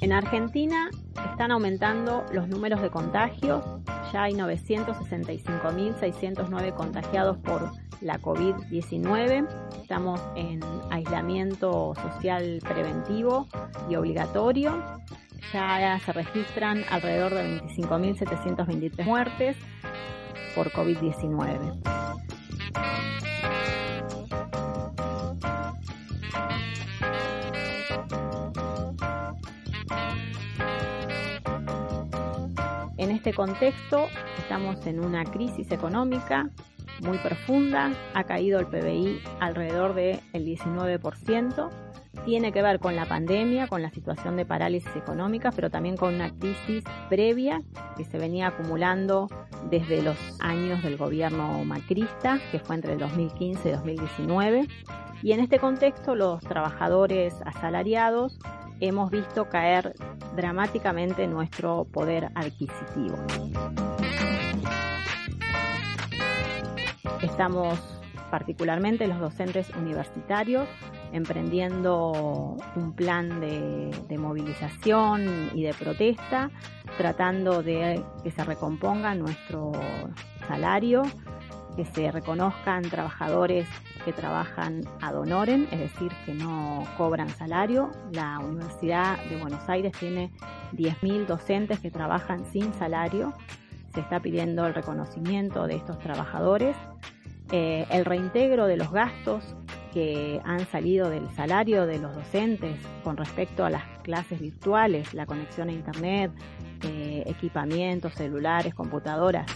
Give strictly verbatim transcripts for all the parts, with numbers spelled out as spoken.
En Argentina están aumentando los números de contagios. Ya hay novecientos sesenta y cinco mil seiscientos nueve contagiados por la covid diecinueve. Estamos en aislamiento social preventivo y obligatorio. Ya se registran alrededor de veinticinco mil setecientas veintitrés muertes por covid diecinueve. En este contexto estamos en una crisis económica muy profunda, ha caído el P B I alrededor del diecinueve por ciento, tiene que ver con la pandemia, con la situación de parálisis económica, pero también con una crisis previa que se venía acumulando desde los años del gobierno macrista, que fue entre el dos mil quince y dos mil diecinueve, y en este contexto los trabajadores asalariados hemos visto caer dramáticamente nuestro poder adquisitivo. Estamos particularmente los docentes universitarios emprendiendo un plan de, de movilización y de protesta, tratando de que se recomponga nuestro salario, que se reconozcan trabajadores que trabajan ad honorem, es decir, que no cobran salario. La Universidad de Buenos Aires tiene diez mil docentes que trabajan sin salario. Se está pidiendo el reconocimiento de estos trabajadores, eh, el reintegro de los gastos que han salido del salario de los docentes con respecto a las clases virtuales, la conexión a internet, eh, equipamientos, celulares, computadoras.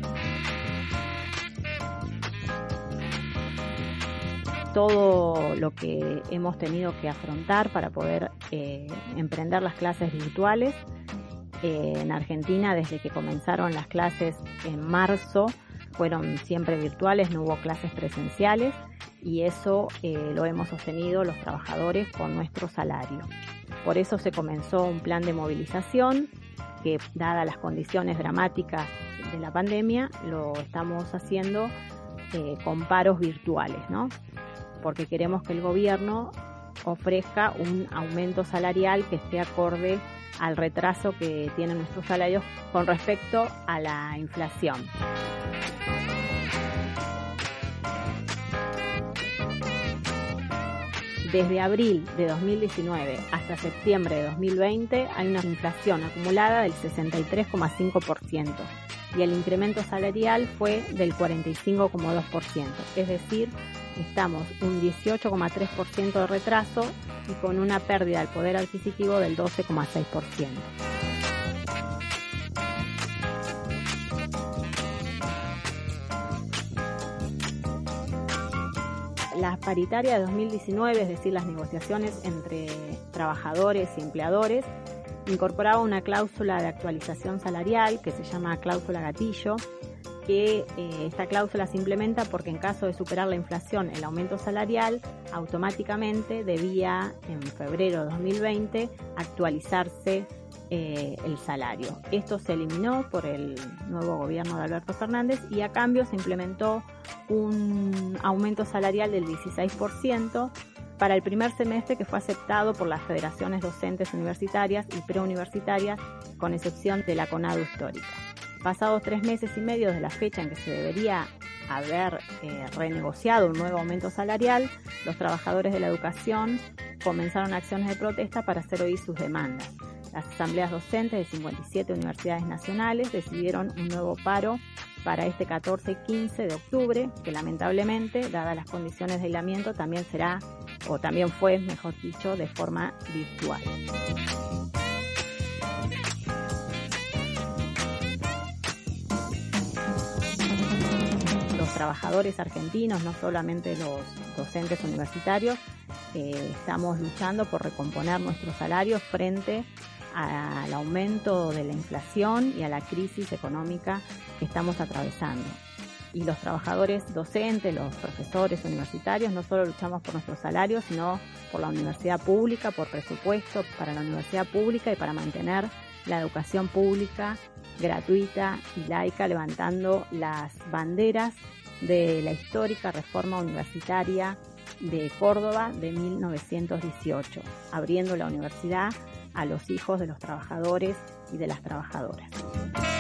Todo lo que hemos tenido que afrontar para poder eh, emprender las clases virtuales. Eh, en Argentina, desde que comenzaron las clases en marzo, fueron siempre virtuales, no hubo clases presenciales, y eso eh, lo hemos sostenido los trabajadores con nuestro salario. Por eso se comenzó un plan de movilización que, dadas las condiciones dramáticas de la pandemia, lo estamos haciendo eh, con paros virtuales, ¿no? Porque queremos que el gobierno ofrezca un aumento salarial que esté acorde al retraso que tienen nuestros salarios con respecto a la inflación. Desde abril de dos mil diecinueve hasta septiembre de dos mil veinte hay una inflación acumulada del sesenta y tres coma cinco por ciento y el incremento salarial fue del cuarenta y cinco coma dos por ciento, es decir, estamos un dieciocho coma tres por ciento de retraso y con una pérdida del poder adquisitivo del doce coma seis por ciento. La paritaria de dos mil diecinueve, es decir, las negociaciones entre trabajadores y empleadores, incorporaba una cláusula de actualización salarial que se llama cláusula gatillo, que eh, esta cláusula se implementa porque en caso de superar la inflación, el aumento salarial automáticamente debía en febrero de dos mil veinte actualizarse eh, el salario. Esto se eliminó por el nuevo gobierno de Alberto Fernández y a cambio se implementó un aumento salarial del dieciséis por ciento para el primer semestre, que fue aceptado por las federaciones docentes universitarias y preuniversitarias, con excepción de la CONADU histórica. Pasados tres meses y medio desde la fecha en que se debería haber eh, renegociado un nuevo aumento salarial, los trabajadores de la educación comenzaron acciones de protesta para hacer oír sus demandas. Las asambleas docentes de cincuenta y siete universidades nacionales decidieron un nuevo paro para este catorce y quince de octubre, que lamentablemente, dadas las condiciones de aislamiento, también será, o también fue, mejor dicho, de forma virtual. Los trabajadores argentinos, no solamente los docentes universitarios, eh, estamos luchando por recomponer nuestros salarios frente al aumento de la inflación y a la crisis económica que estamos atravesando. Y los trabajadores docentes, los profesores universitarios, no solo luchamos por nuestros salarios, sino por la universidad pública, por presupuesto para la universidad pública y para mantener la educación pública gratuita y laica, levantando las banderas de la histórica reforma universitaria de Córdoba de mil novecientos dieciocho, abriendo la universidad a los hijos de los trabajadores y de las trabajadoras.